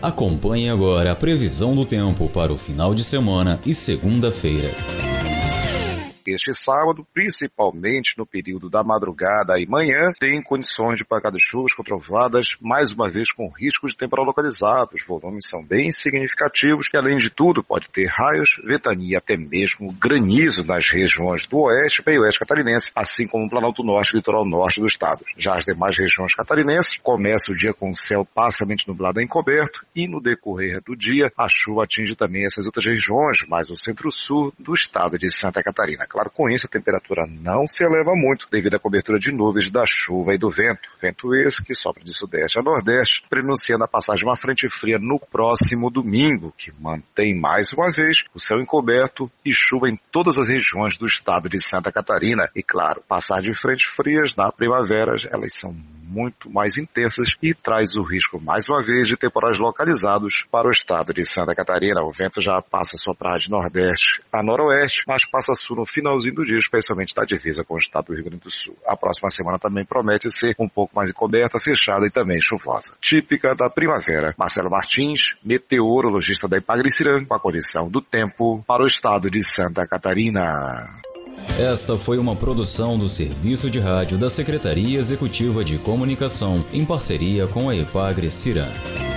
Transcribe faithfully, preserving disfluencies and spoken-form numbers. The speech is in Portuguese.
Acompanhe agora a previsão do tempo para o final de semana e segunda-feira. Este sábado, principalmente no período da madrugada e manhã, tem condições de pancadas de chuvas com trovoadas, mais uma vez com risco de temporal localizado. Os volumes são bem significativos e, além de tudo, pode ter raios, ventania e até mesmo granizo nas regiões do oeste e oeste catarinense, assim como no Planalto Norte e litoral norte do estado. Já as demais regiões catarinenses, começa o dia com o céu parcialmente nublado e encoberto e, no decorrer do dia, a chuva atinge também essas outras regiões, mais o centro-sul do estado de Santa Catarina. Claro, com isso a temperatura não se eleva muito devido à cobertura de nuvens da chuva e do vento. Vento esse que sopra de sudeste a nordeste, prenunciando a passagem de uma frente fria no próximo domingo, que mantém mais uma vez o céu encoberto e chuva em todas as regiões do estado de Santa Catarina. E claro, passagem de frentes frias na primavera, elas são muito mais intensas e traz o risco, mais uma vez, de temporais localizados para o estado de Santa Catarina. O vento já passa a soprar de nordeste a noroeste, mas passa a sul no finalzinho do dia, especialmente da divisa com o estado do Rio Grande do Sul. A próxima semana também promete ser um pouco mais encoberta, fechada e também chuvosa. Típica da primavera. Marcelo Martins, meteorologista da Ipagre-Cirã, com a condição do tempo para o estado de Santa Catarina. Esta foi uma produção do Serviço de Rádio da Secretaria Executiva de Comunicação, em parceria com a Ipagre-Cirã.